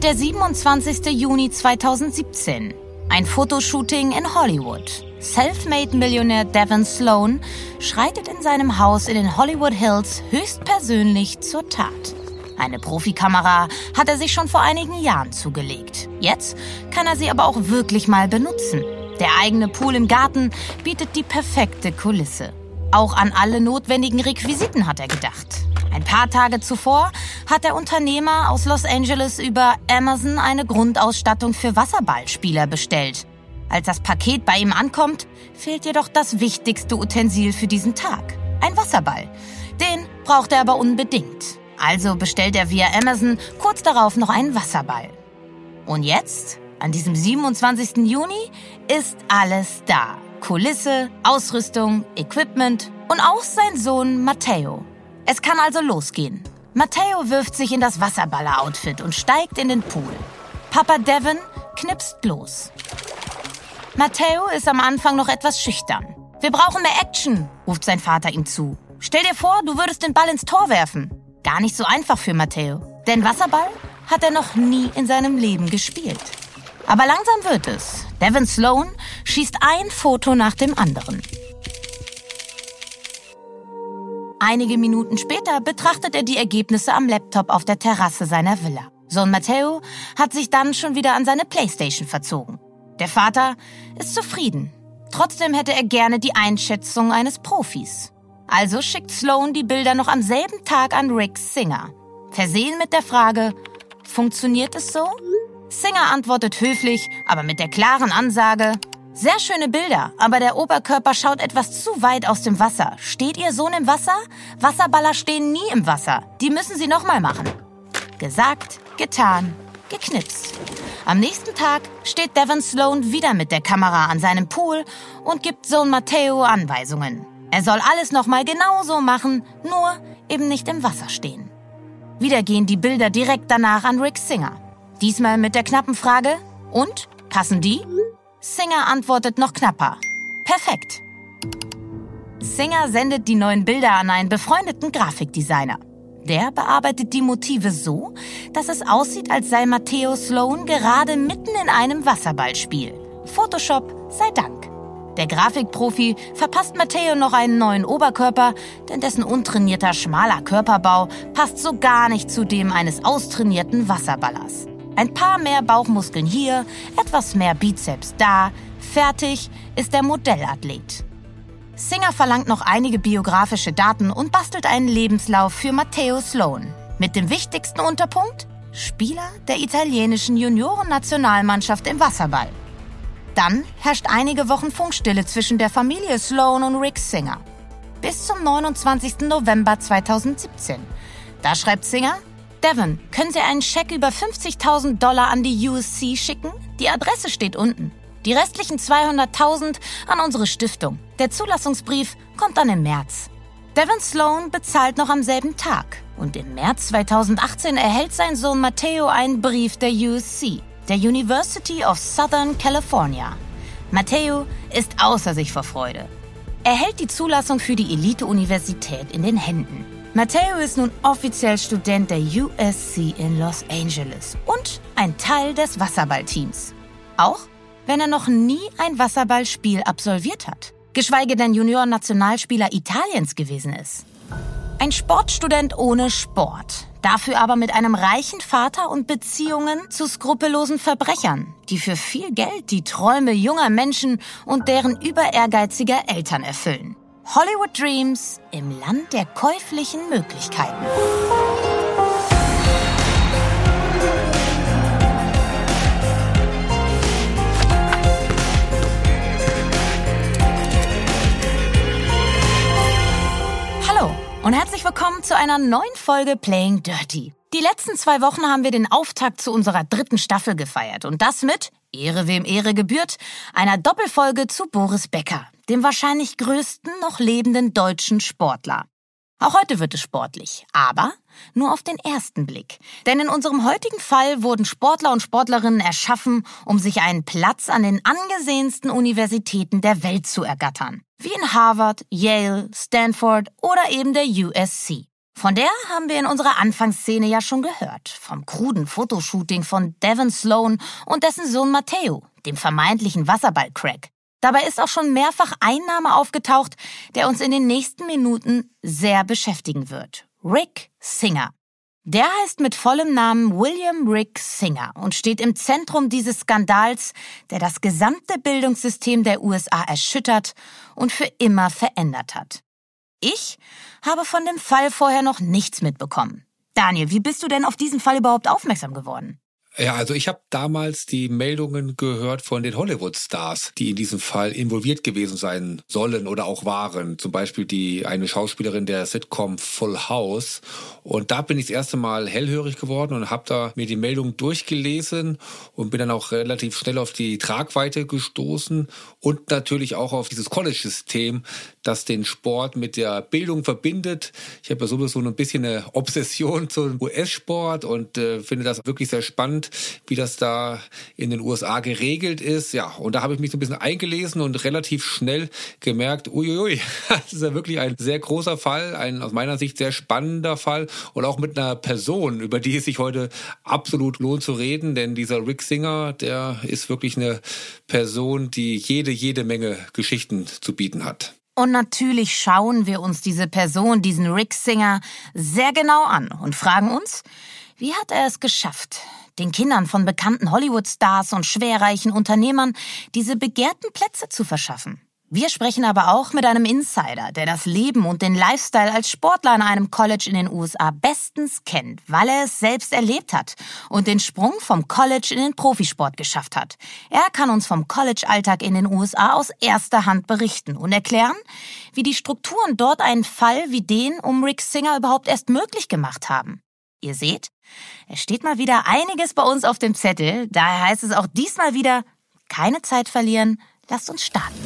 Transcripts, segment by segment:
der 27. Juni 2017. Ein Fotoshooting in Hollywood. Selfmade-Millionär Devon Sloan schreitet in seinem Haus in den Hollywood Hills höchstpersönlich zur Tat. Eine Profikamera hat er sich schon vor einigen Jahren zugelegt. Jetzt kann er sie aber auch wirklich mal benutzen. Der eigene Pool im Garten bietet die perfekte Kulisse. Auch an alle notwendigen Requisiten hat er gedacht. Ein paar Tage zuvor hat der Unternehmer aus Los Angeles über Amazon eine Grundausstattung für Wasserballspieler bestellt. Als das Paket bei ihm ankommt, fehlt jedoch das wichtigste Utensil für diesen Tag. Ein Wasserball. Den braucht er aber unbedingt. Also bestellt er via Amazon kurz darauf noch einen Wasserball. Und jetzt, an diesem 27. Juni, ist alles da. Kulisse, Ausrüstung, Equipment und auch sein Sohn Matteo. Es kann also losgehen. Matteo wirft sich in das Wasserballer-Outfit und steigt in den Pool. Papa Devon knipst los. Matteo ist am Anfang noch etwas schüchtern. Wir brauchen mehr Action, ruft sein Vater ihm zu. Stell dir vor, du würdest den Ball ins Tor werfen. Gar nicht so einfach für Matteo, denn Wasserball hat er noch nie in seinem Leben gespielt. Aber langsam wird es. Devon Sloan schießt ein Foto nach dem anderen. Einige Minuten später betrachtet er die Ergebnisse am Laptop auf der Terrasse seiner Villa. Sohn Matteo hat sich dann schon wieder an seine Playstation verzogen. Der Vater ist zufrieden. Trotzdem hätte er gerne die Einschätzung eines Profis. Also schickt Sloan die Bilder noch am selben Tag an Rick Singer. Versehen mit der Frage, funktioniert es so? Singer antwortet höflich, aber mit der klaren Ansage, sehr schöne Bilder, aber der Oberkörper schaut etwas zu weit aus dem Wasser. Steht Ihr Sohn im Wasser? Wasserballer stehen nie im Wasser. Die müssen Sie nochmal machen. Gesagt, getan, geknipst. Am nächsten Tag steht Devon Sloan wieder mit der Kamera an seinem Pool und gibt Sohn Matteo Anweisungen. Er soll alles nochmal genauso machen, nur eben nicht im Wasser stehen. Wieder gehen die Bilder direkt danach an Rick Singer. Diesmal mit der knappen Frage, und? Passen die? Singer antwortet noch knapper. Perfekt. Singer sendet die neuen Bilder an einen befreundeten Grafikdesigner. Der bearbeitet die Motive so, dass es aussieht, als sei Matteo Sloan gerade mitten in einem Wasserballspiel. Photoshop sei Dank. Der Grafikprofi verpasst Matteo noch einen neuen Oberkörper, denn dessen untrainierter, schmaler Körperbau passt so gar nicht zu dem eines austrainierten Wasserballers. Ein paar mehr Bauchmuskeln hier, etwas mehr Bizeps da. Fertig ist der Modellathlet. Singer verlangt noch einige biografische Daten und bastelt einen Lebenslauf für Matteo Sloan. Mit dem wichtigsten Unterpunkt: Spieler der italienischen Juniorennationalmannschaft im Wasserball. Dann herrscht einige Wochen Funkstille zwischen der Familie Sloan und Rick Singer. Bis zum 29. November 2017. Da schreibt Singer: Devon, können Sie einen Scheck über $50.000 an die USC schicken? Die Adresse steht unten. Die restlichen 200.000 an unsere Stiftung. Der Zulassungsbrief kommt dann im März. Devon Sloan bezahlt noch am selben Tag. Und im März 2018 erhält sein Sohn Matteo einen Brief der USC, der University of Southern California. Matteo ist außer sich vor Freude. Er hält die Zulassung für die Elite-Universität in den Händen. Matteo ist nun offiziell Student der USC in Los Angeles und ein Teil des Wasserballteams. Auch wenn er noch nie ein Wasserballspiel absolviert hat, geschweige denn Junior-Nationalspieler Italiens gewesen ist. Ein Sportstudent ohne Sport, dafür aber mit einem reichen Vater und Beziehungen zu skrupellosen Verbrechern, die für viel Geld die Träume junger Menschen und deren überehrgeiziger Eltern erfüllen. Hollywood Dreams im Land der käuflichen Möglichkeiten. Hallo und herzlich willkommen zu einer neuen Folge Playing Dirty. Die letzten 2 Wochen haben wir den Auftakt zu unserer 3. Staffel gefeiert und das mit, Ehre wem Ehre gebührt, einer Doppelfolge zu Boris Becker, dem wahrscheinlich größten noch lebenden deutschen Sportler. Auch heute wird es sportlich, aber nur auf den ersten Blick. Denn in unserem heutigen Fall wurden Sportler und Sportlerinnen erschaffen, um sich einen Platz an den angesehensten Universitäten der Welt zu ergattern. Wie in Harvard, Yale, Stanford oder eben der USC. Von der haben wir in unserer Anfangsszene ja schon gehört. Vom kruden Fotoshooting von Devon Sloan und dessen Sohn Matteo, dem vermeintlichen Wasserball-Crack. Dabei ist auch schon mehrfach ein Name aufgetaucht, der uns in den nächsten Minuten sehr beschäftigen wird. Rick Singer. Der heißt mit vollem Namen William Rick Singer und steht im Zentrum dieses Skandals, der das gesamte Bildungssystem der USA erschüttert und für immer verändert hat. Ich habe von dem Fall vorher noch nichts mitbekommen. Daniel, wie bist du denn auf diesen Fall überhaupt aufmerksam geworden? Ja, also ich habe damals die Meldungen gehört von den Hollywood-Stars, die in diesem Fall involviert gewesen sein sollen oder auch waren. Zum Beispiel eine Schauspielerin der Sitcom Full House. Und da bin ich das erste Mal hellhörig geworden und habe da mir die Meldung durchgelesen und bin dann auch relativ schnell auf die Tragweite gestoßen und natürlich auch auf dieses College-System, das den Sport mit der Bildung verbindet. Ich habe ja sowieso ein bisschen eine Obsession zum US-Sport und finde das wirklich sehr spannend, wie das da in den USA geregelt ist. Ja, und da habe ich mich so ein bisschen eingelesen und relativ schnell gemerkt, uiuiui, das ist ja wirklich ein sehr großer Fall, ein aus meiner Sicht sehr spannender Fall und auch mit einer Person, über die es sich heute absolut lohnt zu reden, denn dieser Rick Singer, der ist wirklich eine Person, die jede Menge Geschichten zu bieten hat. Und natürlich schauen wir uns diese Person, diesen Rick Singer, sehr genau an und fragen uns, wie hat er es geschafft, den Kindern von bekannten Hollywood-Stars und schwerreichen Unternehmern diese begehrten Plätze zu verschaffen. Wir sprechen aber auch mit einem Insider, der das Leben und den Lifestyle als Sportler an einem College in den USA bestens kennt, weil er es selbst erlebt hat und den Sprung vom College in den Profisport geschafft hat. Er kann uns vom College-Alltag in den USA aus erster Hand berichten und erklären, wie die Strukturen dort einen Fall wie den um Rick Singer überhaupt erst möglich gemacht haben. Ihr seht, es steht mal wieder einiges bei uns auf dem Zettel, daher heißt es auch diesmal wieder, keine Zeit verlieren, lasst uns starten.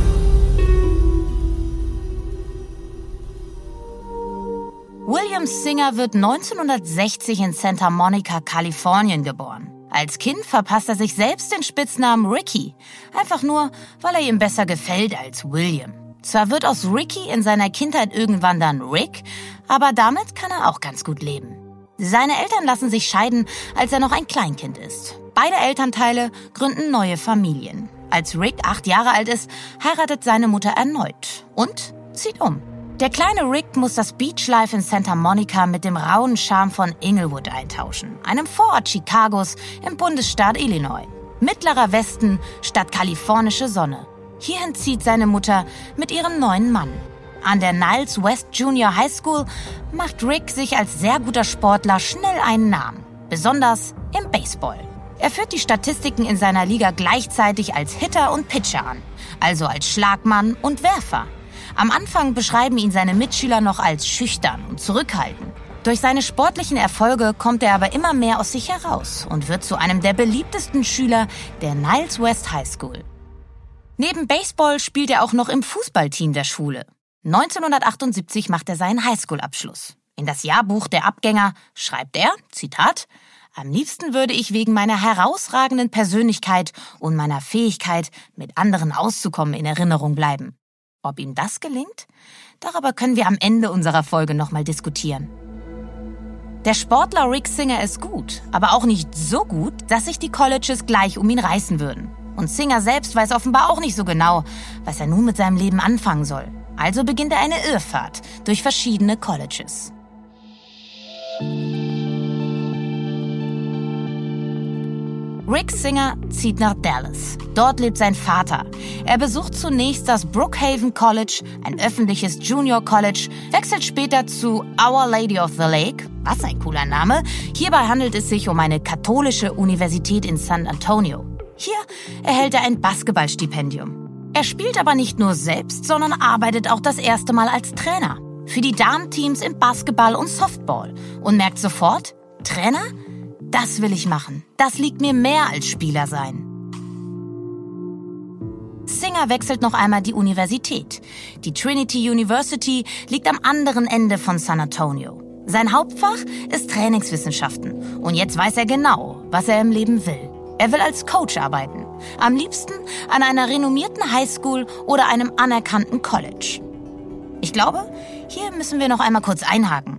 William Singer wird 1960 in Santa Monica, Kalifornien geboren. Als Kind verpasst er sich selbst den Spitznamen Ricky, einfach nur, weil er ihm besser gefällt als William. Zwar wird aus Ricky in seiner Kindheit irgendwann dann Rick, aber damit kann er auch ganz gut leben. Seine Eltern lassen sich scheiden, als er noch ein Kleinkind ist. Beide Elternteile gründen neue Familien. Als Rick 8 Jahre alt ist, heiratet seine Mutter erneut und zieht um. Der kleine Rick muss das Beachlife in Santa Monica mit dem rauen Charme von Inglewood eintauschen, einem Vorort Chicagos im Bundesstaat Illinois. Mittlerer Westen statt kalifornische Sonne. Hierhin zieht seine Mutter mit ihrem neuen Mann. An der Niles West Junior High School macht Rick sich als sehr guter Sportler schnell einen Namen, besonders im Baseball. Er führt die Statistiken in seiner Liga gleichzeitig als Hitter und Pitcher an, also als Schlagmann und Werfer. Am Anfang beschreiben ihn seine Mitschüler noch als schüchtern und zurückhaltend. Durch seine sportlichen Erfolge kommt er aber immer mehr aus sich heraus und wird zu einem der beliebtesten Schüler der Niles West High School. Neben Baseball spielt er auch noch im Fußballteam der Schule. 1978 macht er seinen Highschool-Abschluss. In das Jahrbuch der Abgänger schreibt er, Zitat, am liebsten würde ich wegen meiner herausragenden Persönlichkeit und meiner Fähigkeit, mit anderen auszukommen, in Erinnerung bleiben. Ob ihm das gelingt? Darüber können wir am Ende unserer Folge nochmal diskutieren. Der Sportler Rick Singer ist gut, aber auch nicht so gut, dass sich die Colleges gleich um ihn reißen würden. Und Singer selbst weiß offenbar auch nicht so genau, was er nun mit seinem Leben anfangen soll. Also beginnt er eine Irrfahrt durch verschiedene Colleges. Rick Singer zieht nach Dallas. Dort lebt sein Vater. Er besucht zunächst das Brookhaven College, ein öffentliches Junior College, wechselt später zu Our Lady of the Lake. Was ein cooler Name. Hierbei handelt es sich um eine katholische Universität in San Antonio. Hier erhält er ein Basketballstipendium. Er spielt aber nicht nur selbst, sondern arbeitet auch das erste Mal als Trainer. Für die Damenteams im Basketball und Softball. Und merkt sofort, Trainer? Das will ich machen. Das liegt mir mehr als Spieler sein. Singer wechselt noch einmal die Universität. Die Trinity University liegt am anderen Ende von San Antonio. Sein Hauptfach ist Trainingswissenschaften. Und jetzt weiß er genau, was er im Leben will. Er will als Coach arbeiten. Am liebsten an einer renommierten Highschool oder einem anerkannten College. Ich glaube, hier müssen wir noch einmal kurz einhaken.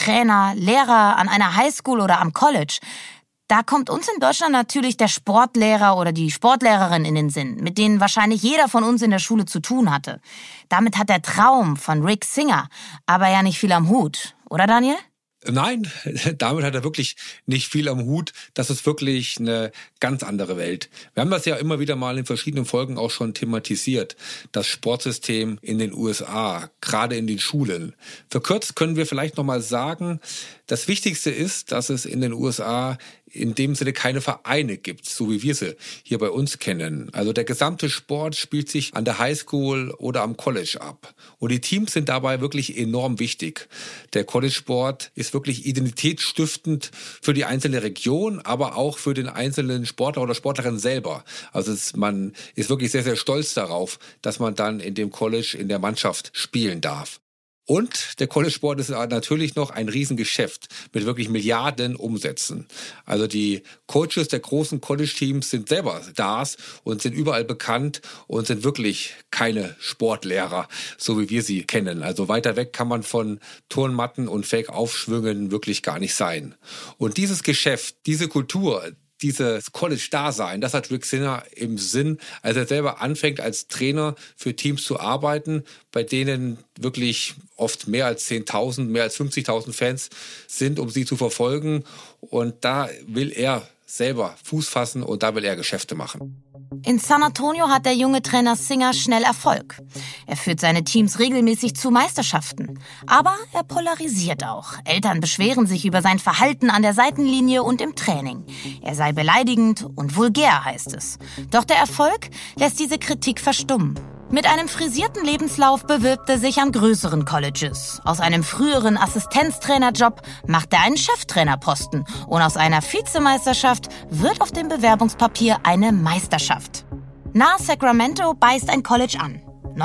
Trainer, Lehrer an einer Highschool oder am College, da kommt uns in Deutschland natürlich der Sportlehrer oder die Sportlehrerin in den Sinn, mit denen wahrscheinlich jeder von uns in der Schule zu tun hatte. Damit hat der Traum von Rick Singer aber ja nicht viel am Hut, oder Daniel? Nein, damit hat er wirklich nicht viel am Hut. Das ist wirklich eine ganz andere Welt. Wir haben das ja immer wieder mal in verschiedenen Folgen auch schon thematisiert. Das Sportsystem in den USA, gerade in den Schulen. Verkürzt können wir vielleicht nochmal sagen, das Wichtigste ist, dass es in den USA in dem Sinne keine Vereine gibt, so wie wir sie hier bei uns kennen. Also der gesamte Sport spielt sich an der Highschool oder am College ab. Und die Teams sind dabei wirklich enorm wichtig. Der College-Sport ist wirklich identitätsstiftend für die einzelne Region, aber auch für den einzelnen Sportler oder Sportlerin selber. Also man ist wirklich sehr, sehr stolz darauf, dass man dann in dem College, in der Mannschaft spielen darf. Und der College-Sport ist natürlich noch ein Riesengeschäft mit wirklich Milliarden Umsätzen. Also die Coaches der großen College-Teams sind selber Stars und sind überall bekannt und sind wirklich keine Sportlehrer, so wie wir sie kennen. Also weiter weg kann man von Turnmatten und Fake-Aufschwüngen wirklich gar nicht sein. Und dieses Geschäft, diese Kultur, dieses College-Dasein, das hat Rick Singer im Sinn, als er selber anfängt, als Trainer für Teams zu arbeiten, bei denen wirklich oft mehr als 10.000, mehr als 50.000 Fans sind, um sie zu verfolgen. Und da will er selber Fuß fassen und da will er Geschäfte machen. In San Antonio hat der junge Trainer Singer schnell Erfolg. Er führt seine Teams regelmäßig zu Meisterschaften. Aber er polarisiert auch. Eltern beschweren sich über sein Verhalten an der Seitenlinie und im Training. Er sei beleidigend und vulgär, heißt es. Doch der Erfolg lässt diese Kritik verstummen. Mit einem frisierten Lebenslauf bewirbt er sich an größeren Colleges. Aus einem früheren Assistenztrainerjob macht er einen Cheftrainerposten. Und aus einer Vizemeisterschaft wird auf dem Bewerbungspapier eine Meisterschaft. Nahe Sacramento beißt ein College an.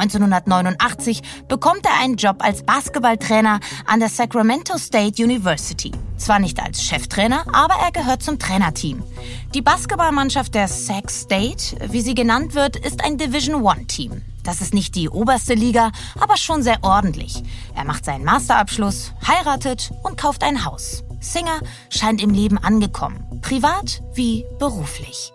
1989 bekommt er einen Job als Basketballtrainer an der Sacramento State University. Zwar nicht als Cheftrainer, aber er gehört zum Trainerteam. Die Basketballmannschaft der Sac State, wie sie genannt wird, ist ein Division-I-Team. Das ist nicht die oberste Liga, aber schon sehr ordentlich. Er macht seinen Masterabschluss, heiratet und kauft ein Haus. Singer scheint im Leben angekommen, privat wie beruflich.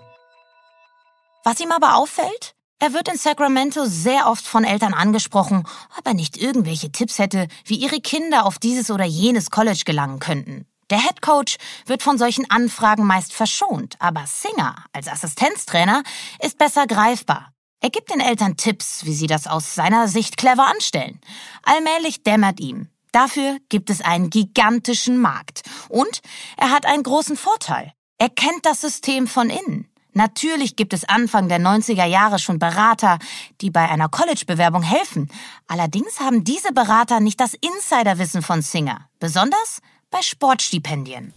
Was ihm aber auffällt? Er wird in Sacramento sehr oft von Eltern angesprochen, ob er nicht irgendwelche Tipps hätte, wie ihre Kinder auf dieses oder jenes College gelangen könnten. Der Headcoach wird von solchen Anfragen meist verschont, aber Singer als Assistenztrainer ist besser greifbar. Er gibt den Eltern Tipps, wie sie das aus seiner Sicht clever anstellen. Allmählich dämmert ihm. Dafür gibt es einen gigantischen Markt. Und er hat einen großen Vorteil. Er kennt das System von innen. Natürlich gibt es Anfang der 90er Jahre schon Berater, die bei einer College-Bewerbung helfen. Allerdings haben diese Berater nicht das Insiderwissen von Singer, besonders bei Sportstipendien.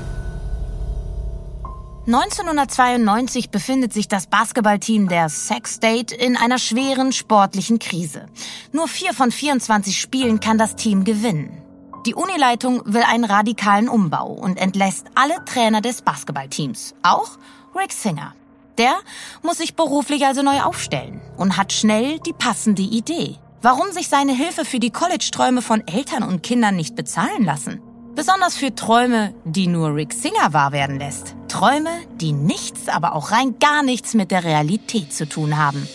1992 befindet sich das Basketballteam der Sac State in einer schweren sportlichen Krise. Nur 4 von 24 Spielen kann das Team gewinnen. Die Unileitung will einen radikalen Umbau und entlässt alle Trainer des Basketballteams, auch Rick Singer. Der muss sich beruflich also neu aufstellen und hat schnell die passende Idee. Warum sich seine Hilfe für die College-Träume von Eltern und Kindern nicht bezahlen lassen? Besonders für Träume, die nur Rick Singer wahr werden lässt. Träume, die nichts, aber auch rein gar nichts mit der Realität zu tun haben.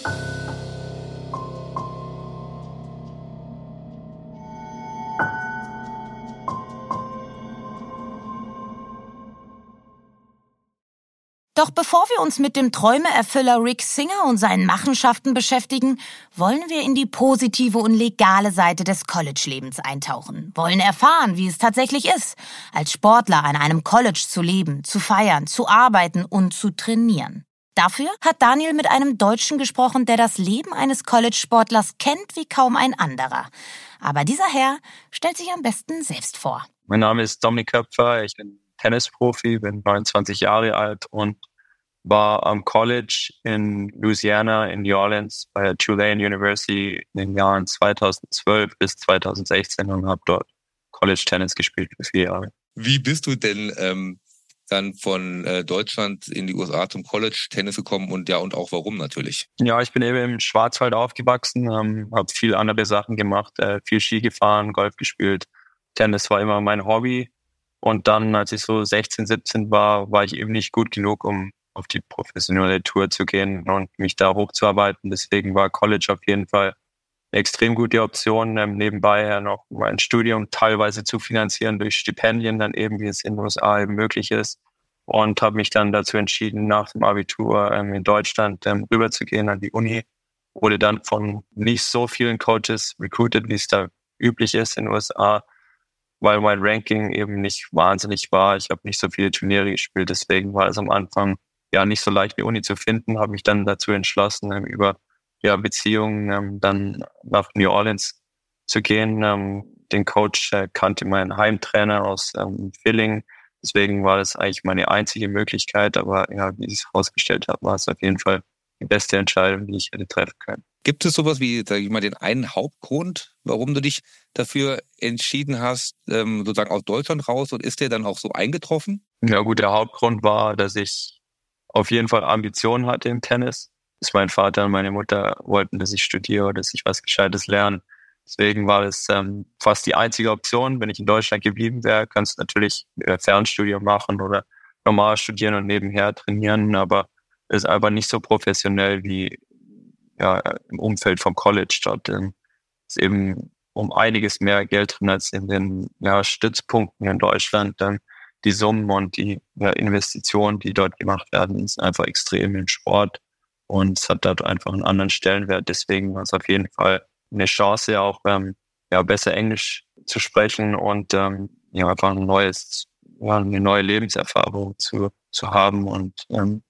Doch bevor wir uns mit dem Träumeerfüller Rick Singer und seinen Machenschaften beschäftigen, wollen wir in die positive und legale Seite des College-Lebens eintauchen. Wollen erfahren, wie es tatsächlich ist, als Sportler an einem College zu leben, zu feiern, zu arbeiten und zu trainieren. Dafür hat Daniel mit einem Deutschen gesprochen, der das Leben eines College-Sportlers kennt wie kaum ein anderer. Aber dieser Herr stellt sich am besten selbst vor. Mein Name ist Dominik Köpfer, ich bin Tennisprofi, bin 29 Jahre alt und war am College in Louisiana, in New Orleans, bei der Tulane University in den Jahren 2012 bis 2016 und habe dort College-Tennis gespielt für 4 Jahre. Wie bist du denn dann von Deutschland in die USA zum College-Tennis gekommen und auch warum natürlich? Ja, ich bin eben im Schwarzwald aufgewachsen, habe viel andere Sachen gemacht, viel Ski gefahren, Golf gespielt Tennis war immer mein Hobby. Und dann, als ich so 16, 17 war ich eben nicht gut genug, um auf die professionelle Tour zu gehen und mich da hochzuarbeiten. Deswegen war College auf jeden Fall eine extrem gute Option, nebenbei ja noch mein Studium teilweise zu finanzieren durch Stipendien, dann eben, wie es in den USA eben möglich ist. Und habe mich dann dazu entschieden, nach dem Abitur in Deutschland rüberzugehen an die Uni. Wurde dann von nicht so vielen Coaches recruited, wie es da üblich ist in den USA, weil mein Ranking eben nicht wahnsinnig war. Ich habe nicht so viele Turniere gespielt, deswegen war es am Anfang ja nicht so leicht, die Uni zu finden. Habe mich dann dazu entschlossen, über Beziehungen dann nach New Orleans zu gehen. Den Coach kannte mein Heimtrainer aus Villingen. Deswegen war das eigentlich meine einzige Möglichkeit. Aber ja, wie ich es herausgestellt habe, war es auf jeden Fall die beste Entscheidung, die ich hätte treffen können. Gibt es sowas wie, sag ich mal, den einen Hauptgrund, warum du dich dafür entschieden hast, sozusagen aus Deutschland raus, und ist der dann auch so eingetroffen? Ja gut, der Hauptgrund war, dass ich auf jeden Fall Ambitionen hatte im Tennis. Dass mein Vater und meine Mutter wollten, dass ich studiere, dass ich was Gescheites lerne. Deswegen war es fast die einzige Option. Wenn ich in Deutschland geblieben wäre, kannst du natürlich Fernstudium machen oder normal studieren und nebenher trainieren, aber ist einfach nicht so professionell wie ja im Umfeld vom College. Dort ist eben um einiges mehr Geld drin als in den Stützpunkten in Deutschland. Die Summen und die Investitionen, die dort gemacht werden, sind einfach extrem im Sport und es hat dort einfach einen anderen Stellenwert. Deswegen war es auf jeden Fall eine Chance, auch besser Englisch zu sprechen und einfach eine neue Lebenserfahrung zu haben. Und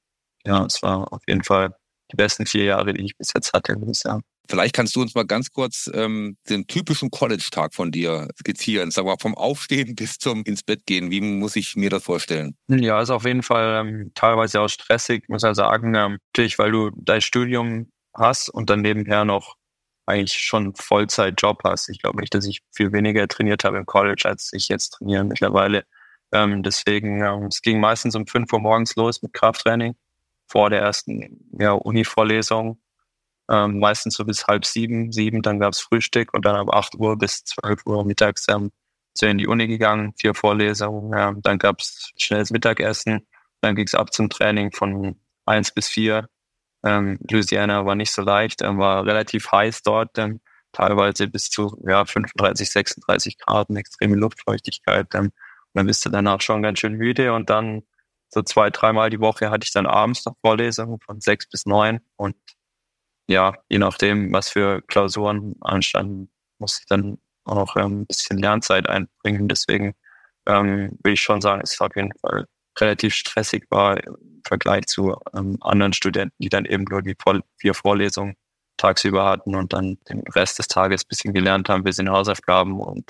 es war auf jeden Fall die besten 4 Jahre, die ich bis jetzt hatte, würde ich sagen. Vielleicht kannst du uns mal ganz kurz den typischen College-Tag von dir skizzieren. Sag mal, vom Aufstehen bis zum ins Bett gehen. Wie muss ich mir das vorstellen? Ja, ist auf jeden Fall teilweise auch stressig, muss ich sagen. Natürlich, weil du dein Studium hast und dann nebenher noch eigentlich schon Vollzeit-Job hast. Ich glaube nicht, dass ich viel weniger trainiert habe im College, als ich jetzt trainiere mittlerweile. Deswegen, es ging meistens um 5 Uhr morgens los mit Krafttraining vor der ersten Uni-Vorlesung. Meistens so bis 6:30, dann gab's Frühstück und dann ab 8 Uhr bis 12 Uhr mittags sind wir in die Uni gegangen, 4 Vorlesungen, dann gab's schnelles Mittagessen, dann ging's ab zum Training von 1 bis 4. Louisiana war nicht so leicht, war relativ heiß dort, teilweise bis zu 35, 36 Grad, extreme Luftfeuchtigkeit. Und dann bist du danach schon ganz schön müde und dann so 2-3 Mal die Woche hatte ich dann abends noch Vorlesungen von 6 bis 9 und ja, je nachdem, was für Klausuren anstanden, musste ich dann auch noch ein bisschen Lernzeit einbringen. Deswegen würde ich schon sagen, es auf jeden Fall relativ stressig war im Vergleich zu anderen Studenten, die dann eben nur die 4 Vorlesungen tagsüber hatten und dann den Rest des Tages ein bisschen gelernt haben, ein bisschen Hausaufgaben und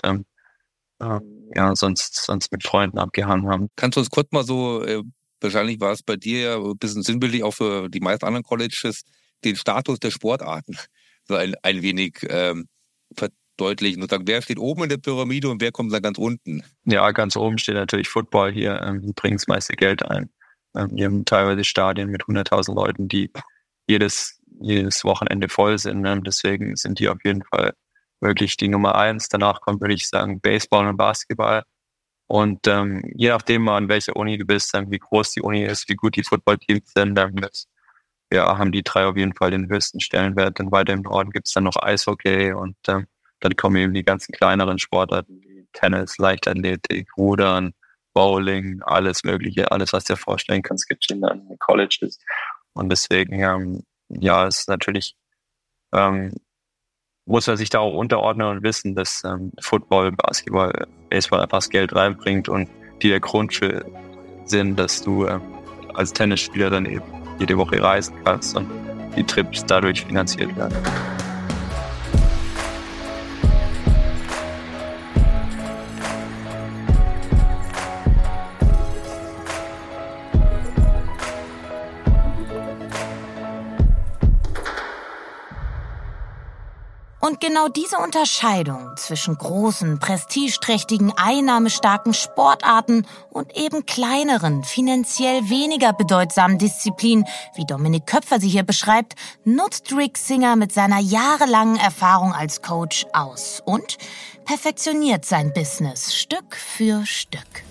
sonst mit Freunden abgehangen haben. Kannst du uns kurz mal so, wahrscheinlich war es bei dir ja ein bisschen sinnbildlich, auch für die meisten anderen Colleges, den Status der Sportarten so ein wenig verdeutlichen und sagen, wer steht oben in der Pyramide und wer kommt dann ganz unten? Ja, ganz oben steht natürlich Football hier, die bringen das meiste Geld ein. Wir haben teilweise Stadien mit 100.000 Leuten, die jedes Wochenende voll sind. Deswegen sind die auf jeden Fall wirklich die Nummer 1. Danach kommt, würde ich sagen, Baseball und Basketball. Und je nachdem, an welcher Uni du bist, wie groß die Uni ist, wie gut die Footballteams sind, haben die 3 auf jeden Fall den höchsten Stellenwert. Dann weiter im Norden gibt es dann noch Eishockey und dann kommen eben die ganzen kleineren Sportarten wie Tennis, Leichtathletik, Rudern, Bowling, alles Mögliche, alles, was du dir vorstellen kannst, gibt es in den Colleges. Und deswegen, es ist natürlich, muss man sich da auch unterordnen und wissen, dass Football, Basketball, Baseball einfach das Geld reinbringt und die der Grund für sind, dass du als Tennisspieler dann eben jede Woche reisen kannst und die Trips dadurch finanziert werden. Und genau diese Unterscheidung zwischen großen, prestigeträchtigen, einnahmestarken Sportarten und eben kleineren, finanziell weniger bedeutsamen Disziplinen, wie Dominik Köpfer sie hier beschreibt, nutzt Rick Singer mit seiner jahrelangen Erfahrung als Coach aus und perfektioniert sein Business Stück für Stück.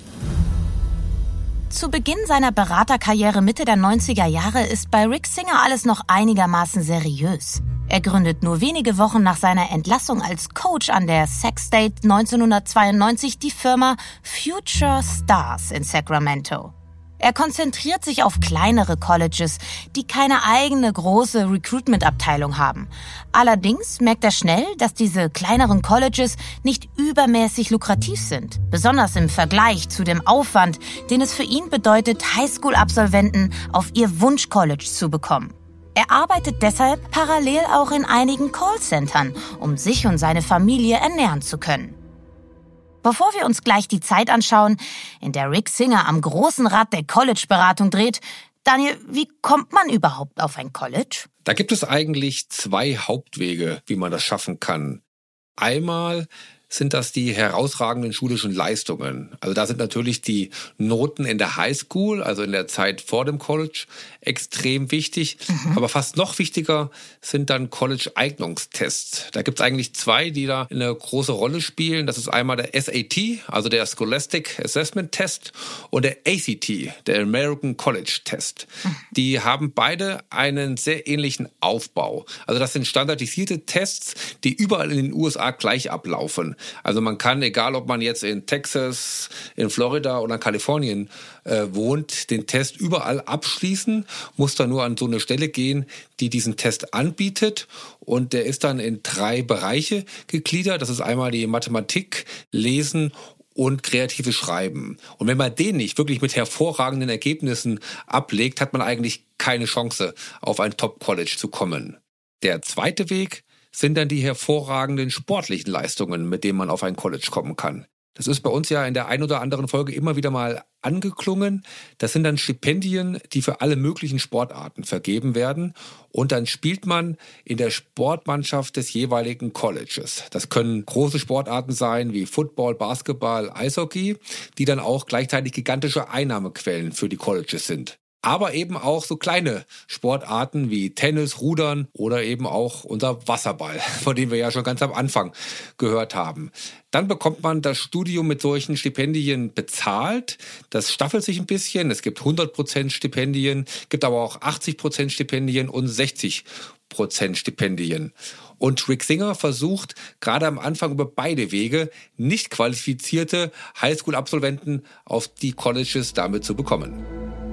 Zu Beginn seiner Beraterkarriere Mitte der 90er Jahre ist bei Rick Singer alles noch einigermaßen seriös. Er gründet nur wenige Wochen nach seiner Entlassung als Coach an der Sac State 1992 die Firma Future Stars in Sacramento. Er konzentriert sich auf kleinere Colleges, die keine eigene große Recruitment-Abteilung haben. Allerdings merkt er schnell, dass diese kleineren Colleges nicht übermäßig lukrativ sind. Besonders im Vergleich zu dem Aufwand, den es für ihn bedeutet, Highschool-Absolventen auf ihr Wunsch-College zu bekommen. Er arbeitet deshalb parallel auch in einigen Callcentern, um sich und seine Familie ernähren zu können. Bevor wir uns gleich die Zeit anschauen, in der Rick Singer am großen Rad der College-Beratung dreht, Daniel, wie kommt man überhaupt auf ein College? Da gibt es eigentlich 2 Hauptwege, wie man das schaffen kann. Einmal sind das die herausragenden schulischen Leistungen. Also da sind natürlich die Noten in der Highschool, also in der Zeit vor dem College, extrem wichtig. Aber fast noch wichtiger sind dann College-Eignungstests. Da gibt es eigentlich 2, die da eine große Rolle spielen. Das ist einmal der SAT, also der Scholastic Assessment Test, und der ACT, der American College Test. Die haben beide einen sehr ähnlichen Aufbau. Also das sind standardisierte Tests, die überall in den USA gleich ablaufen. Also man kann, egal ob man jetzt in Texas, in Florida oder in Kalifornien wohnt, den Test überall abschließen, muss dann nur an so eine Stelle gehen, die diesen Test anbietet. Und der ist dann in 3 Bereiche gegliedert. Das ist einmal die Mathematik, Lesen und kreatives Schreiben. Und wenn man den nicht wirklich mit hervorragenden Ergebnissen ablegt, hat man eigentlich keine Chance, auf ein Top-College zu kommen. Der zweite Weg sind dann die hervorragenden sportlichen Leistungen, mit denen man auf ein College kommen kann. Das ist bei uns ja in der ein oder anderen Folge immer wieder mal angeklungen. Das sind dann Stipendien, die für alle möglichen Sportarten vergeben werden. Und dann spielt man in der Sportmannschaft des jeweiligen Colleges. Das können große Sportarten sein wie Football, Basketball, Eishockey, die dann auch gleichzeitig gigantische Einnahmequellen für die Colleges sind. Aber eben auch so kleine Sportarten wie Tennis, Rudern oder eben auch unser Wasserball, von dem wir ja schon ganz am Anfang gehört haben. Dann bekommt man das Studium mit solchen Stipendien bezahlt. Das staffelt sich ein bisschen. Es gibt 100% Stipendien, gibt aber auch 80% Stipendien und 60% Stipendien. Und Rick Singer versucht gerade am Anfang über beide Wege nicht qualifizierte Highschool-Absolventen auf die Colleges damit zu bekommen.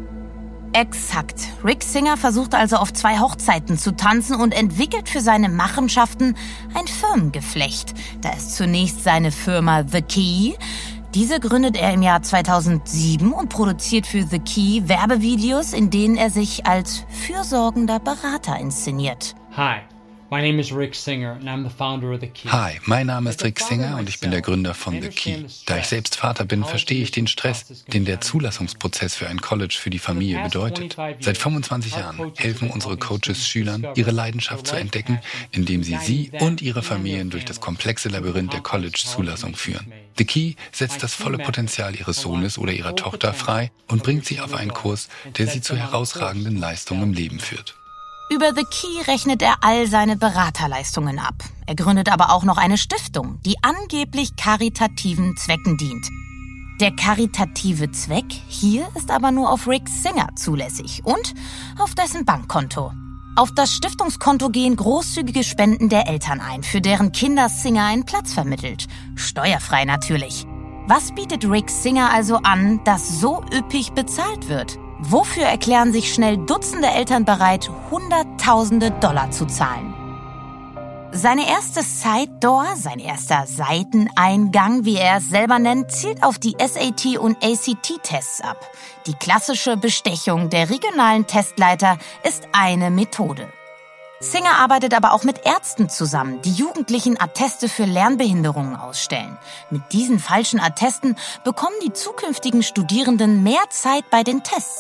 Exakt. Rick Singer versucht also auf 2 Hochzeiten zu tanzen und entwickelt für seine Machenschaften ein Firmengeflecht. Da ist zunächst seine Firma The Key. Diese gründet er im Jahr 2007 und produziert für The Key Werbevideos, in denen er sich als fürsorgender Berater inszeniert. Hi. My name is Rick Singer and I'm the founder of The Key. Hi, mein Name ist Rick Singer und ich bin der Gründer von The Key. Da ich selbst Vater bin, verstehe ich den Stress, den der Zulassungsprozess für ein College für die Familie bedeutet. Seit 25 Jahren helfen unsere Coaches Schülern, ihre Leidenschaft zu entdecken, indem sie und ihre Familien durch das komplexe Labyrinth der College-Zulassung führen. The Key setzt das volle Potenzial ihres Sohnes oder ihrer Tochter frei und bringt sie auf einen Kurs, der sie zu herausragenden Leistungen im Leben führt. Über The Key rechnet er all seine Beraterleistungen ab. Er gründet aber auch noch eine Stiftung, die angeblich karitativen Zwecken dient. Der karitative Zweck hier ist aber nur auf Rick Singer zulässig und auf dessen Bankkonto. Auf das Stiftungskonto gehen großzügige Spenden der Eltern ein, für deren Kinder Singer einen Platz vermittelt. Steuerfrei natürlich. Was bietet Rick Singer also an, das so üppig bezahlt wird? Wofür erklären sich schnell Dutzende Eltern bereit, Hunderttausende $, zu zahlen? Seine erste Side Door, sein erster Seiteneingang, wie er es selber nennt, zielt auf die SAT- und ACT-Tests ab. Die klassische Bestechung der regionalen Testleiter ist eine Methode. Singer arbeitet aber auch mit Ärzten zusammen, die Jugendlichen Atteste für Lernbehinderungen ausstellen. Mit diesen falschen Attesten bekommen die zukünftigen Studierenden mehr Zeit bei den Tests.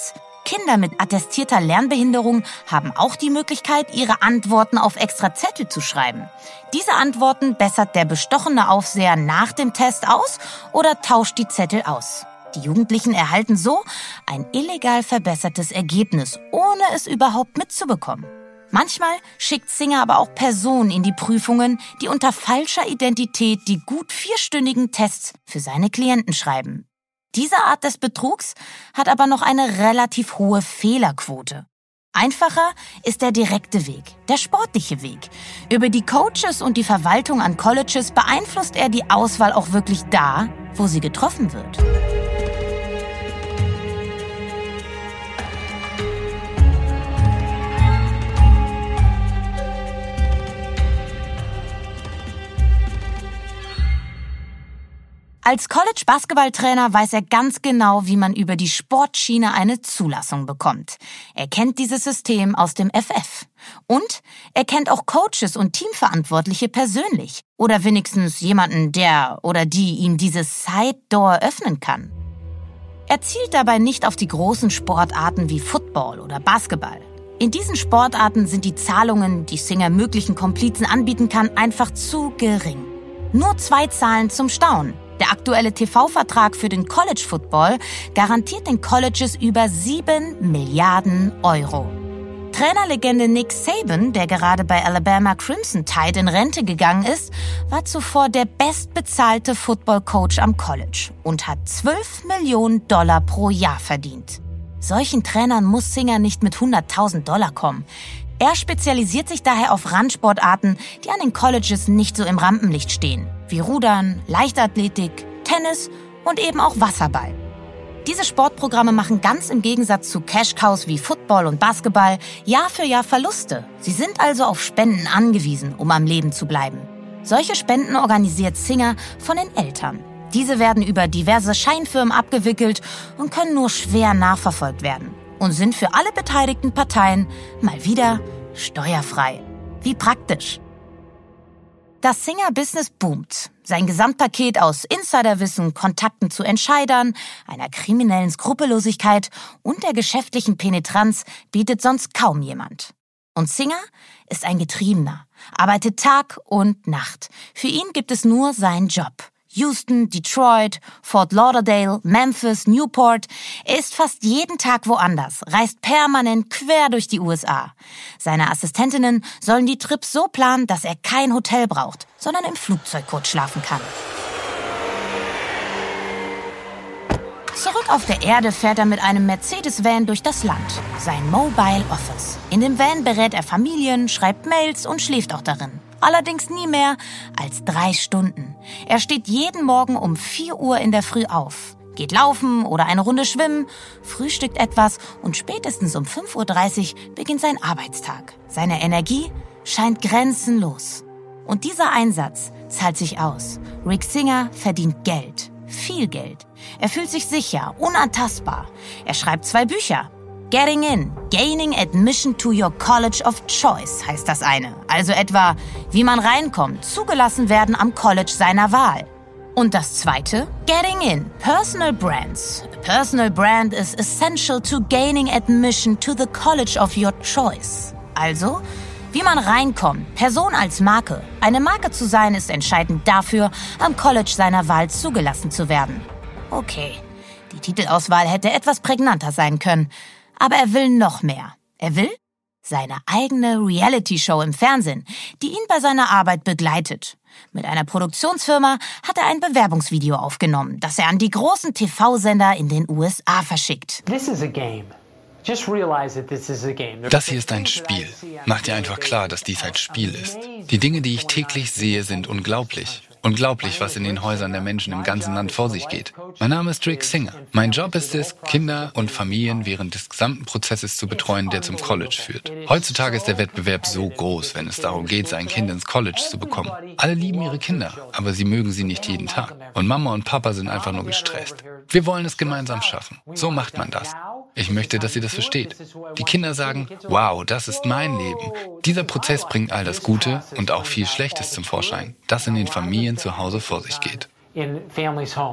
Kinder mit attestierter Lernbehinderung haben auch die Möglichkeit, ihre Antworten auf extra Zettel zu schreiben. Diese Antworten bessert der bestochene Aufseher nach dem Test aus oder tauscht die Zettel aus. Die Jugendlichen erhalten so ein illegal verbessertes Ergebnis, ohne es überhaupt mitzubekommen. Manchmal schickt Singer aber auch Personen in die Prüfungen, die unter falscher Identität die gut 4-stündigen Tests für seine Klienten schreiben. Diese Art des Betrugs hat aber noch eine relativ hohe Fehlerquote. Einfacher ist der direkte Weg, der sportliche Weg. Über die Coaches und die Verwaltung an Colleges beeinflusst er die Auswahl auch wirklich da, wo sie getroffen wird. Als College-Basketballtrainer weiß er ganz genau, wie man über die Sportschiene eine Zulassung bekommt. Er kennt dieses System aus dem FF. Und er kennt auch Coaches und Teamverantwortliche persönlich. Oder wenigstens jemanden, der oder die ihm dieses Side-Door öffnen kann. Er zielt dabei nicht auf die großen Sportarten wie Football oder Basketball. In diesen Sportarten sind die Zahlungen, die Singer möglichen Komplizen anbieten kann, einfach zu gering. Nur 2 Zahlen zum Staunen. Der aktuelle TV-Vertrag für den College Football garantiert den Colleges über 7 Milliarden Euro. Trainerlegende Nick Saban, der gerade bei Alabama Crimson Tide in Rente gegangen ist, war zuvor der bestbezahlte Football-Coach am College und hat $12 Millionen pro Jahr verdient. Solchen Trainern muss Singer nicht mit $100.000 kommen. Er spezialisiert sich daher auf Randsportarten, die an den Colleges nicht so im Rampenlicht stehen, wie Rudern, Leichtathletik, Tennis und eben auch Wasserball. Diese Sportprogramme machen ganz im Gegensatz zu Cash-Cows wie Football und Basketball Jahr für Jahr Verluste. Sie sind also auf Spenden angewiesen, um am Leben zu bleiben. Solche Spenden organisiert Singer von den Eltern. Diese werden über diverse Scheinfirmen abgewickelt und können nur schwer nachverfolgt werden. Und sind für alle beteiligten Parteien mal wieder steuerfrei. Wie praktisch. Das Singer-Business boomt. Sein Gesamtpaket aus Insiderwissen, Kontakten zu Entscheidern, einer kriminellen Skrupellosigkeit und der geschäftlichen Penetranz bietet sonst kaum jemand. Und Singer ist ein Getriebener, arbeitet Tag und Nacht. Für ihn gibt es nur seinen Job. Houston, Detroit, Fort Lauderdale, Memphis, Newport. Er ist fast jeden Tag woanders, reist permanent quer durch die USA. Seine Assistentinnen sollen die Trips so planen, dass er kein Hotel braucht, sondern im Flugzeug kurz schlafen kann. Zurück auf der Erde fährt er mit einem Mercedes-Van durch das Land. Sein Mobile Office. In dem Van berät er Familien, schreibt Mails und schläft auch darin. Allerdings nie mehr als 3 Stunden. Er steht jeden Morgen um 4 Uhr in der Früh auf, geht laufen oder eine Runde schwimmen, frühstückt etwas und spätestens um 5:30 Uhr beginnt sein Arbeitstag. Seine Energie scheint grenzenlos. Und dieser Einsatz zahlt sich aus. Rick Singer verdient Geld. Viel Geld. Er fühlt sich sicher, unantastbar. Er schreibt 2 Bücher. Getting in, Gaining Admission to Your College of Choice heißt das eine. Also etwa, wie man reinkommt, zugelassen werden am College seiner Wahl. Und das zweite, Getting in, Personal Brands. A personal brand is essential to gaining admission to the College of Your Choice. Also, wie man reinkommt, Person als Marke. Eine Marke zu sein ist entscheidend dafür, am College seiner Wahl zugelassen zu werden. Okay, die Titelauswahl hätte etwas prägnanter sein können. Aber er will noch mehr. Er will seine eigene Reality-Show im Fernsehen, die ihn bei seiner Arbeit begleitet. Mit einer Produktionsfirma hat er ein Bewerbungsvideo aufgenommen, das er an die großen TV-Sender in den USA verschickt. Das hier ist ein Spiel. Mach dir einfach klar, dass dies ein Spiel ist. Die Dinge, die ich täglich sehe, sind unglaublich. Unglaublich, was in den Häusern der Menschen im ganzen Land vor sich geht. Mein Name ist Rick Singer. Mein Job ist es, Kinder und Familien während des gesamten Prozesses zu betreuen, der zum College führt. Heutzutage ist der Wettbewerb so groß, wenn es darum geht, sein Kind ins College zu bekommen. Alle lieben ihre Kinder, aber sie mögen sie nicht jeden Tag. Und Mama und Papa sind einfach nur gestresst. Wir wollen es gemeinsam schaffen. So macht man das. Ich möchte, dass ihr das versteht. Die Kinder sagen, wow, das ist mein Leben. Dieser Prozess bringt all das Gute und auch viel Schlechtes zum Vorschein, das in den Familien zu Hause vor sich geht.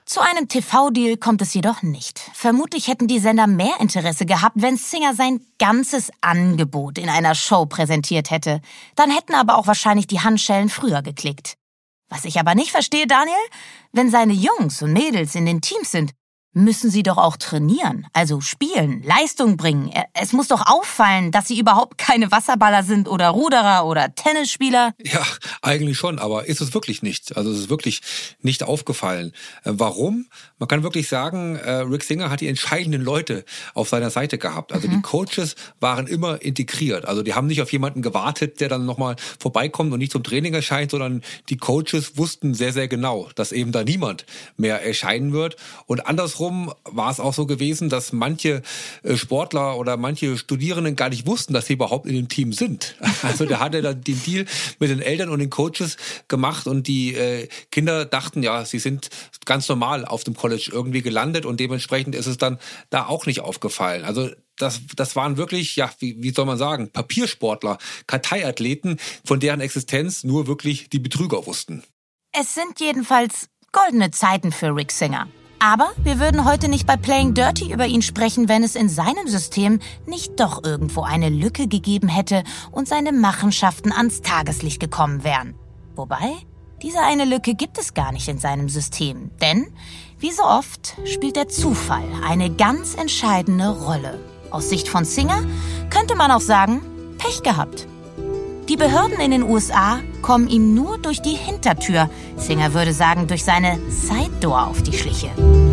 Zu einem TV-Deal kommt es jedoch nicht. Vermutlich hätten die Sender mehr Interesse gehabt, wenn Singer sein ganzes Angebot in einer Show präsentiert hätte. Dann hätten aber auch wahrscheinlich die Handschellen früher geklickt. Was ich aber nicht verstehe, Daniel, wenn seine Jungs und Mädels in den Teams sind, müssen sie doch auch trainieren, also spielen, Leistung bringen. Es muss doch auffallen, dass sie überhaupt keine Wasserballer sind oder Ruderer oder Tennisspieler. Ja, eigentlich schon, aber ist es wirklich nicht. Also es ist wirklich nicht aufgefallen. Warum? Man kann wirklich sagen, Rick Singer hat die entscheidenden Leute auf seiner Seite gehabt. Also die Coaches waren immer integriert. Also die haben nicht auf jemanden gewartet, der dann nochmal vorbeikommt und nicht zum Training erscheint, sondern die Coaches wussten sehr, sehr genau, dass eben da niemand mehr erscheinen wird. Und andersrum war es auch so gewesen, dass manche Sportler oder manche Studierenden gar nicht wussten, dass sie überhaupt in dem Team sind. Also der hatte dann den Deal mit den Eltern und den Coaches gemacht und die Kinder dachten, ja, sie sind ganz normal auf dem College irgendwie gelandet und dementsprechend ist es dann da auch nicht aufgefallen. Also das waren wirklich, ja, wie soll man sagen, Papiersportler, Karteiathleten, von deren Existenz nur wirklich die Betrüger wussten. Es sind jedenfalls goldene Zeiten für Rick Singer. Aber wir würden heute nicht bei Playing Dirty über ihn sprechen, wenn es in seinem System nicht doch irgendwo eine Lücke gegeben hätte und seine Machenschaften ans Tageslicht gekommen wären. Wobei, diese eine Lücke gibt es gar nicht in seinem System. Denn, wie so oft, spielt der Zufall eine ganz entscheidende Rolle. Aus Sicht von Singer könnte man auch sagen, Pech gehabt. Die Behörden in den USA kommen ihm nur durch die Hintertür, Singer würde sagen, durch seine Side-Door auf die Schliche.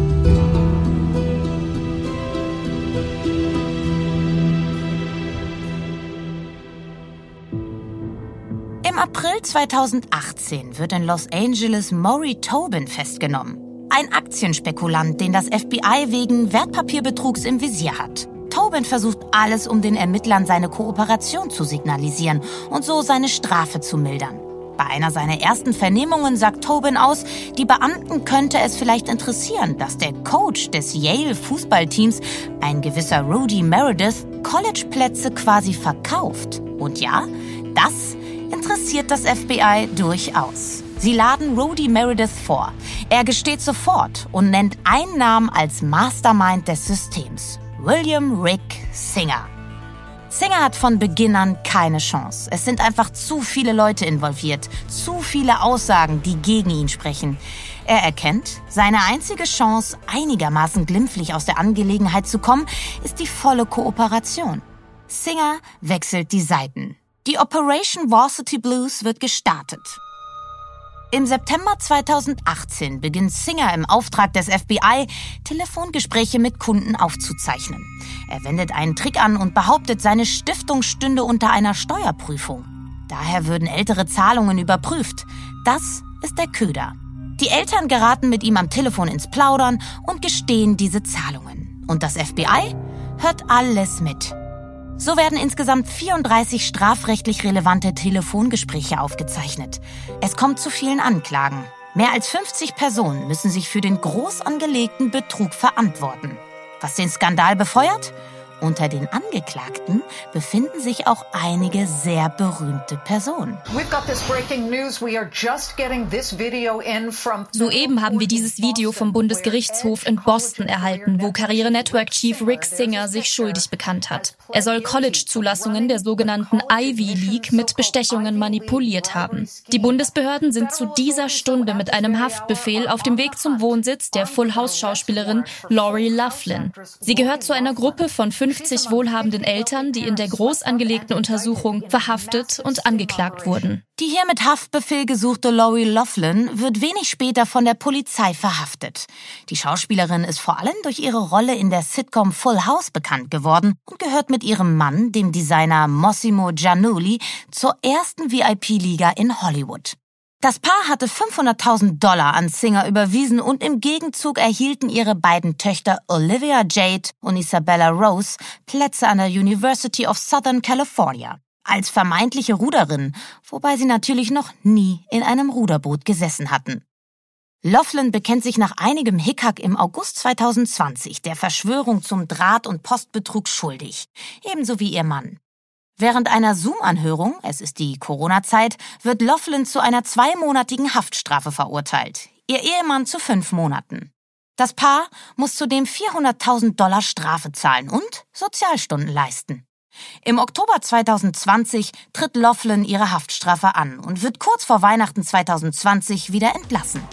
Im April 2018 wird in Los Angeles Maury Tobin festgenommen. Ein Aktienspekulant, den das FBI wegen Wertpapierbetrugs im Visier hat. Tobin versucht alles, um den Ermittlern seine Kooperation zu signalisieren und so seine Strafe zu mildern. Bei einer seiner ersten Vernehmungen sagt Tobin aus, die Beamten könnte es vielleicht interessieren, dass der Coach des Yale-Fußballteams, ein gewisser Rudy Meredith, Collegeplätze quasi verkauft. Und ja, das interessiert das FBI durchaus. Sie laden Rudy Meredith vor. Er gesteht sofort und nennt einen Namen als Mastermind des Systems. William Rick Singer. Singer hat von Beginn an keine Chance. Es sind einfach zu viele Leute involviert, zu viele Aussagen, die gegen ihn sprechen. Er erkennt, seine einzige Chance, einigermaßen glimpflich aus der Angelegenheit zu kommen, ist die volle Kooperation. Singer wechselt die Seiten. Die Operation Varsity Blues wird gestartet. Im September 2018 beginnt Singer im Auftrag des FBI, Telefongespräche mit Kunden aufzuzeichnen. Er wendet einen Trick an und behauptet, seine Stiftung stünde unter einer Steuerprüfung. Daher würden ältere Zahlungen überprüft. Das ist der Köder. Die Eltern geraten mit ihm am Telefon ins Plaudern und gestehen diese Zahlungen. Und das FBI hört alles mit. So werden insgesamt 34 strafrechtlich relevante Telefongespräche aufgezeichnet. Es kommt zu vielen Anklagen. Mehr als 50 Personen müssen sich für den groß angelegten Betrug verantworten. Was den Skandal befeuert? Unter den Angeklagten befinden sich auch einige sehr berühmte Personen. Soeben haben wir dieses Video vom Bundesgerichtshof in Boston erhalten, wo Karriere-Network-Chief Rick Singer sich schuldig bekannt hat. Er soll College-Zulassungen der sogenannten Ivy League mit Bestechungen manipuliert haben. Die Bundesbehörden sind zu dieser Stunde mit einem Haftbefehl auf dem Weg zum Wohnsitz der Full-House-Schauspielerin Lori Loughlin. Sie gehört zu einer Gruppe von 50 wohlhabenden Eltern, die in der groß angelegten Untersuchung verhaftet und angeklagt wurden. Die hier mit Haftbefehl gesuchte Lori Loughlin wird wenig später von der Polizei verhaftet. Die Schauspielerin ist vor allem durch ihre Rolle in der Sitcom Full House bekannt geworden und gehört mit ihrem Mann, dem Designer Mossimo Giannulli, zur ersten VIP-Liga in Hollywood. Das Paar hatte $500.000 an Singer überwiesen und im Gegenzug erhielten ihre beiden Töchter Olivia Jade und Isabella Rose Plätze an der University of Southern California. Als vermeintliche Ruderin, wobei sie natürlich noch nie in einem Ruderboot gesessen hatten. Loughlin bekennt sich nach einigem Hickhack im August 2020 der Verschwörung zum Draht- und Postbetrug schuldig, ebenso wie ihr Mann. Während einer Zoom-Anhörung, es ist die Corona-Zeit, wird Loughlin zu einer 2-monatigen Haftstrafe verurteilt, ihr Ehemann zu 5 Monaten. Das Paar muss zudem $400.000 Strafe zahlen und Sozialstunden leisten. Im Oktober 2020 tritt Loughlin ihre Haftstrafe an und wird kurz vor Weihnachten 2020 wieder entlassen.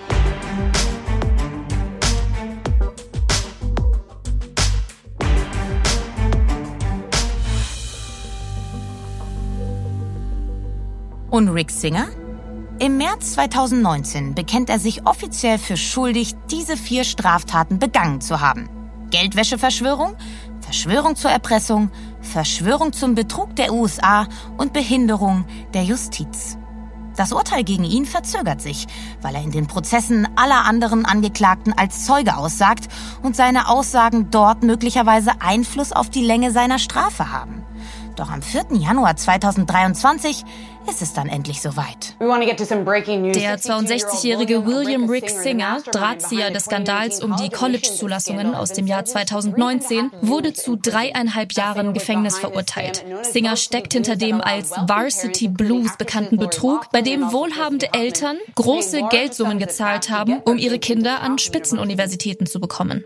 Und Rick Singer? Im März 2019 bekennt er sich offiziell für schuldig, diese 4 Straftaten begangen zu haben. Geldwäscheverschwörung, Verschwörung zur Erpressung, Verschwörung zum Betrug der USA und Behinderung der Justiz. Das Urteil gegen ihn verzögert sich, weil er in den Prozessen aller anderen Angeklagten als Zeuge aussagt und seine Aussagen dort möglicherweise Einfluss auf die Länge seiner Strafe haben. Doch am 4. Januar 2023 ist es dann endlich soweit. Der 62-jährige William Rick Singer, Drahtzieher des Skandals um die College-Zulassungen aus dem Jahr 2019, wurde zu 3,5 Jahren Gefängnis verurteilt. Singer steckt hinter dem als Varsity Blues bekannten Betrug, bei dem wohlhabende Eltern große Geldsummen gezahlt haben, um ihre Kinder an Spitzenuniversitäten zu bekommen.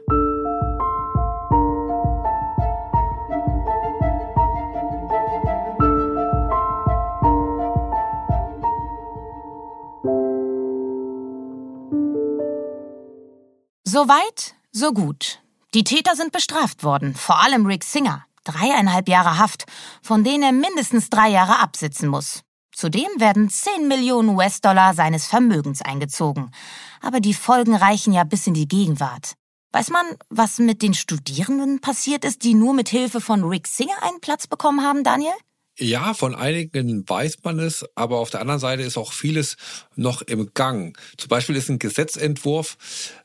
So weit, so gut. Die Täter sind bestraft worden, vor allem Rick Singer. 3,5 Jahre Haft, von denen er mindestens 3 Jahre absitzen muss. Zudem werden 10 Millionen US-Dollar seines Vermögens eingezogen. Aber die Folgen reichen ja bis in die Gegenwart. Weiß man, was mit den Studierenden passiert ist, die nur mit Hilfe von Rick Singer einen Platz bekommen haben, Daniel? Ja, von einigen weiß man es, aber auf der anderen Seite ist auch vieles noch im Gang. Zum Beispiel ist ein Gesetzentwurf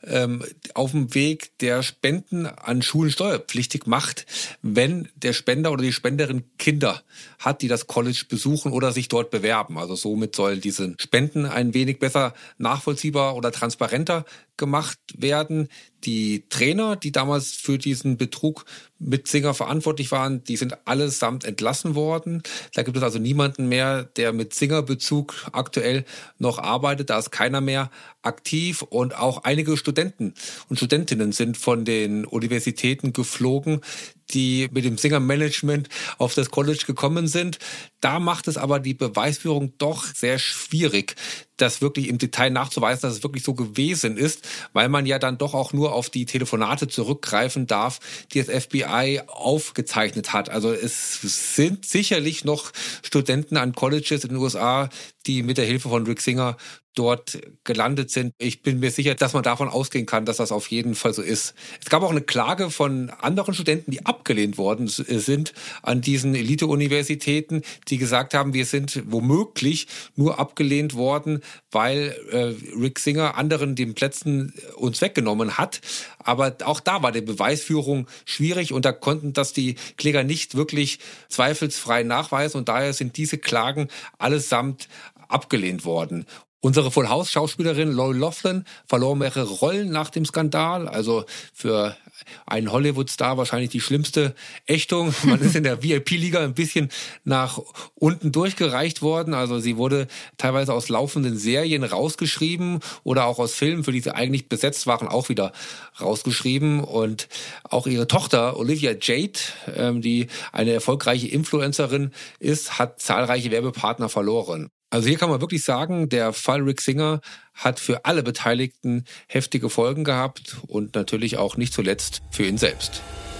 auf dem Weg, der Spenden an Schulen steuerpflichtig macht, wenn der Spender oder die Spenderin Kinder hat, die das College besuchen oder sich dort bewerben. Also somit sollen diese Spenden ein wenig besser nachvollziehbar oder transparenter gemacht werden. Die Trainer, die damals für diesen Betrug mit Singer verantwortlich waren, die sind allesamt entlassen worden. Da gibt es also niemanden mehr, der mit Singer-Bezug aktuell noch arbeitet. Da ist keiner mehr aktiv und auch einige Studenten und Studentinnen sind von den Universitäten geflogen, die mit dem Singer-Management auf das College gekommen sind. Da macht es aber die Beweisführung doch sehr schwierig, das wirklich im Detail nachzuweisen, dass es wirklich so gewesen ist, weil man ja dann doch auch nur auf die Telefonate zurückgreifen darf, die das FBI aufgezeichnet hat. Also es sind sicherlich noch Studenten an Colleges in den USA, die mit der Hilfe von Rick Singer dort gelandet sind. Ich bin mir sicher, dass man davon ausgehen kann, dass das auf jeden Fall so ist. Es gab auch eine Klage von anderen Studenten, die abgelehnt worden sind an diesen Elite-Universitäten, die gesagt haben, wir sind womöglich nur abgelehnt worden, weil Rick Singer anderen den Plätzen uns weggenommen hat. Aber auch da war die Beweisführung schwierig und da konnten das die Kläger nicht wirklich zweifelsfrei nachweisen und daher sind diese Klagen allesamt abgelehnt worden. Unsere Full-House-Schauspielerin Lori Loughlin verlor mehrere Rollen nach dem Skandal. Also für einen Hollywood-Star wahrscheinlich die schlimmste Ächtung. Man ist in der VIP-Liga ein bisschen nach unten durchgereicht worden. Also sie wurde teilweise aus laufenden Serien rausgeschrieben oder auch aus Filmen, für die sie eigentlich besetzt waren, auch wieder rausgeschrieben. Und auch ihre Tochter Olivia Jade, die eine erfolgreiche Influencerin ist, hat zahlreiche Werbepartner verloren. Also hier kann man wirklich sagen, der Fall Rick Singer hat für alle Beteiligten heftige Folgen gehabt und natürlich auch nicht zuletzt für ihn selbst.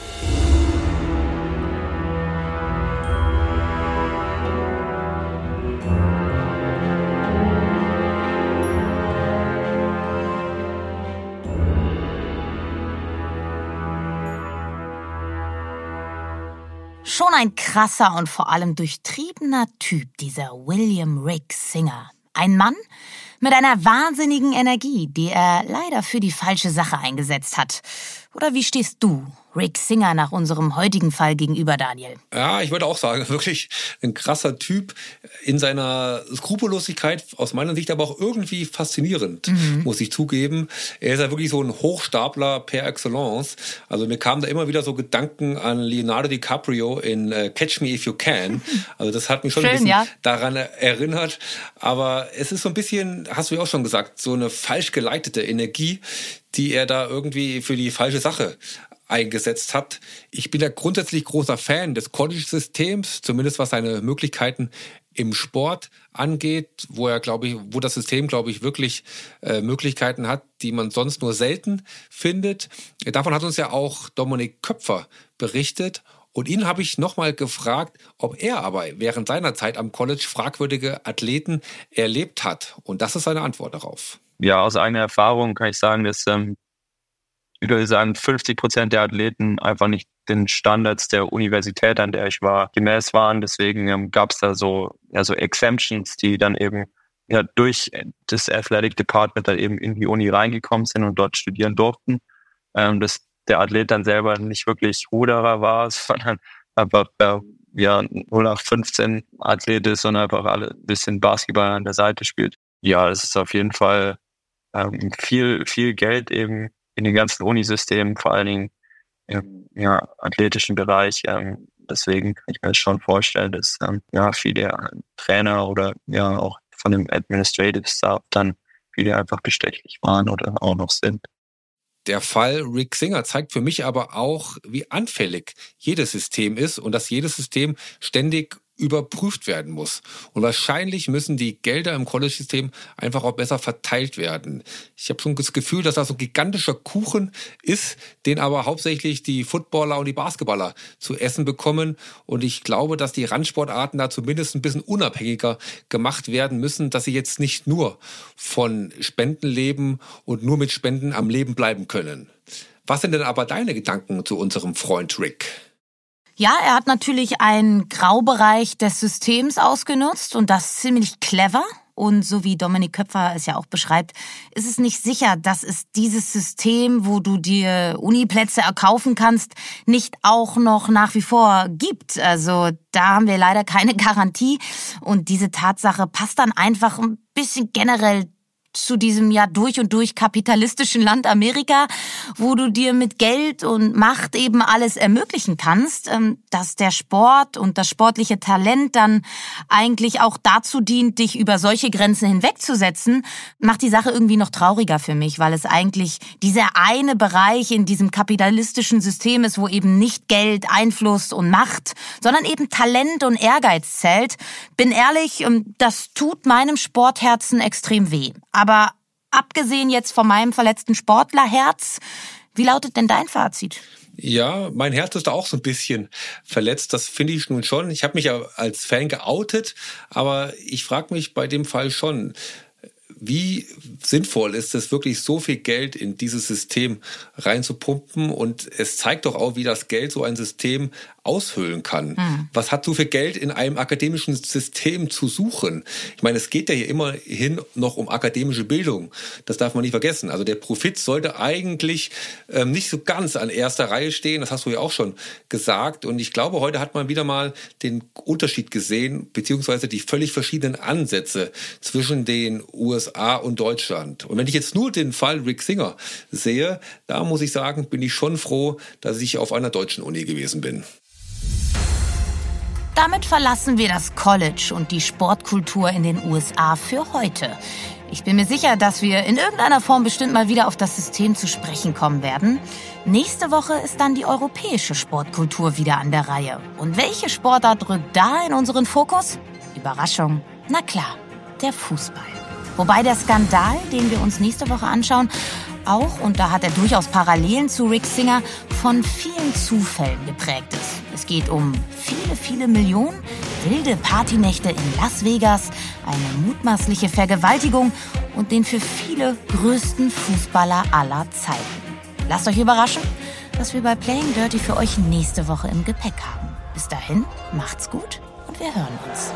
Schon ein krasser und vor allem durchtriebener Typ, dieser William Rick Singer. Ein Mann mit einer wahnsinnigen Energie, die er leider für die falsche Sache eingesetzt hat. Oder wie stehst du Rick Singer nach unserem heutigen Fall gegenüber, Daniel? Ja, ich würde auch sagen, wirklich ein krasser Typ in seiner Skrupellosigkeit, aus meiner Sicht aber auch irgendwie faszinierend, muss ich zugeben. Er ist ja wirklich so ein Hochstapler per excellence. Also mir kamen da immer wieder so Gedanken an Leonardo DiCaprio in Catch Me If You Can. Also das hat mich schon ein bisschen daran erinnert. Aber es ist so ein bisschen, hast du ja auch schon gesagt, so eine falsch geleitete Energie, die er da irgendwie für die falsche Sache eingesetzt hat. Ich bin ja grundsätzlich großer Fan des College-Systems, zumindest was seine Möglichkeiten im Sport angeht, wo das System, glaube ich, wirklich Möglichkeiten hat, die man sonst nur selten findet. Davon hat uns ja auch Dominik Köpfer berichtet. Und ihn habe ich nochmal gefragt, ob er aber während seiner Zeit am College fragwürdige Athleten erlebt hat. Und das ist seine Antwort darauf. Ja, aus eigener Erfahrung kann ich sagen, dass ich würde sagen, 50% der Athleten einfach nicht den Standards der Universität, an der ich war, gemäß waren. Deswegen gab es da so Exemptions, die dann eben durch das Athletic Department dann eben in die Uni reingekommen sind und dort studieren durften. Dass der Athlet dann selber nicht wirklich Ruderer war, sondern einfach 0815 Athlet ist und einfach alle ein bisschen Basketball an der Seite spielt. Ja, das ist auf jeden Fall viel Geld eben in den ganzen Unisystemen, vor allen Dingen im athletischen Bereich. Deswegen kann ich mir das schon vorstellen, dass viele Trainer oder auch von dem Administrative Staff dann viele einfach bestechlich waren oder auch noch sind. Der Fall Rick Singer zeigt für mich aber auch, wie anfällig jedes System ist und dass jedes System ständig überprüft werden muss. Und wahrscheinlich müssen die Gelder im College-System einfach auch besser verteilt werden. Ich habe schon das Gefühl, dass das so ein gigantischer Kuchen ist, den aber hauptsächlich die Footballer und die Basketballer zu essen bekommen. Und ich glaube, dass die Randsportarten da zumindest ein bisschen unabhängiger gemacht werden müssen, dass sie jetzt nicht nur von Spenden leben und nur mit Spenden am Leben bleiben können. Was sind denn aber deine Gedanken zu unserem Freund Rick? Ja, er hat natürlich einen Graubereich des Systems ausgenutzt und das ziemlich clever. Und so wie Dominik Köpfer es ja auch beschreibt, ist es nicht sicher, dass es dieses System, wo du dir Uniplätze erkaufen kannst, nicht auch noch nach wie vor gibt. Also da haben wir leider keine Garantie. Und diese Tatsache passt dann einfach ein bisschen generell zu diesem ja durch und durch kapitalistischen Land Amerika, wo du dir mit Geld und Macht eben alles ermöglichen kannst, dass der Sport und das sportliche Talent dann eigentlich auch dazu dient, dich über solche Grenzen hinwegzusetzen, macht die Sache irgendwie noch trauriger für mich, weil es eigentlich dieser eine Bereich in diesem kapitalistischen System ist, wo eben nicht Geld, Einfluss und Macht, sondern eben Talent und Ehrgeiz zählt. Bin ehrlich, das tut meinem Sportherzen extrem weh. Aber abgesehen jetzt von meinem verletzten Sportlerherz, wie lautet denn dein Fazit? Ja, mein Herz ist da auch so ein bisschen verletzt, das finde ich nun schon. Ich habe mich ja als Fan geoutet, aber ich frage mich bei dem Fall schon, wie sinnvoll ist es wirklich, so viel Geld in dieses System reinzupumpen? Und es zeigt doch auch, wie das Geld so ein System aushöhlen kann. Was hat so viel Geld in einem akademischen System zu suchen? Ich meine, es geht ja hier immerhin noch um akademische Bildung. Das darf man nicht vergessen. Also der Profit sollte eigentlich nicht so ganz an erster Reihe stehen. Das hast du ja auch schon gesagt. Und ich glaube, heute hat man wieder mal den Unterschied gesehen, beziehungsweise die völlig verschiedenen Ansätze zwischen den USA und Deutschland. Und wenn ich jetzt nur den Fall Rick Singer sehe, da muss ich sagen, bin ich schon froh, dass ich auf einer deutschen Uni gewesen bin. Damit verlassen wir das College und die Sportkultur in den USA für heute. Ich bin mir sicher, dass wir in irgendeiner Form bestimmt mal wieder auf das System zu sprechen kommen werden. Nächste Woche ist dann die europäische Sportkultur wieder an der Reihe. Und welche Sportart rückt da in unseren Fokus? Überraschung, na klar, der Fußball. Wobei der Skandal, den wir uns nächste Woche anschauen, auch, und da hat er durchaus Parallelen zu Rick Singer, von vielen Zufällen geprägt ist. Es geht um viele, viele Millionen, wilde Partynächte in Las Vegas, eine mutmaßliche Vergewaltigung und den für viele größten Fußballer aller Zeiten. Lasst euch überraschen, was wir bei Playing Dirty für euch nächste Woche im Gepäck haben. Bis dahin, macht's gut und wir hören uns.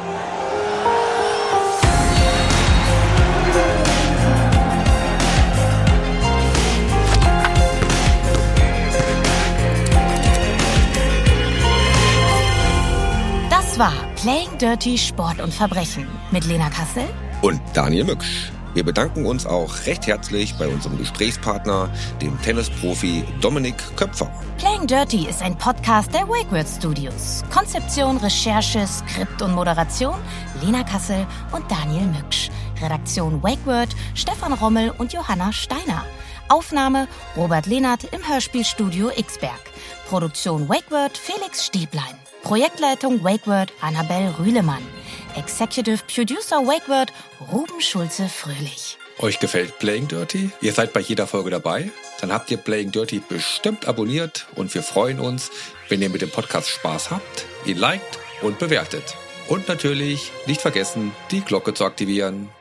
Das war Playing Dirty Sport und Verbrechen mit Lena Kassel und Daniel Mücksch. Wir bedanken uns auch recht herzlich bei unserem Gesprächspartner, dem Tennisprofi Dominik Köpfer. Playing Dirty ist ein Podcast der WakeWord Studios. Konzeption, Recherche, Skript und Moderation Lena Kassel und Daniel Mücksch. Redaktion WakeWord Stefan Rommel und Johanna Steiner. Aufnahme Robert Lehnert im Hörspielstudio Xberg. Produktion WakeWord Felix Stäblein. Projektleitung WakeWord Annabel Rühlemann. Executive Producer WakeWord Ruben Schulze-Fröhlich. Euch gefällt Playing Dirty? Ihr seid bei jeder Folge dabei? Dann habt ihr Playing Dirty bestimmt abonniert und wir freuen uns, wenn ihr mit dem Podcast Spaß habt, ihn liked und bewertet. Und natürlich nicht vergessen, die Glocke zu aktivieren.